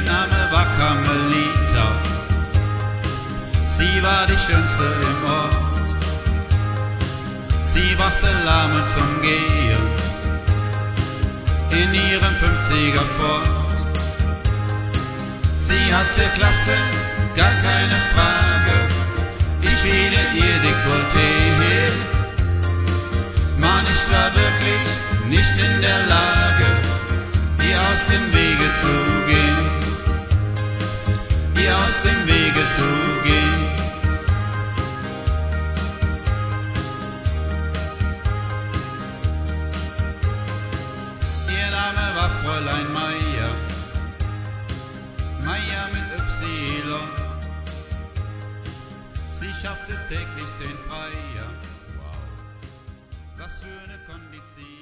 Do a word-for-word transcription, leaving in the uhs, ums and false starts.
Name war Carmelita, sie war die schönste im Ort. Sie brachte Lahme zum Gehen in ihrem fünfziger Ford. Sie hatte Klasse, gar keine Frage, ich fiele ihr Dekolleté. Mann, ich war wirklich nicht in der Lage, ihr aus dem Wege zu gehen, ihr aus dem Wege zu gehen. Ihr Name war Fräulein Meier, Meier mit Y. Sie schaffte täglich den Freier. Wow, was für eine Kondition.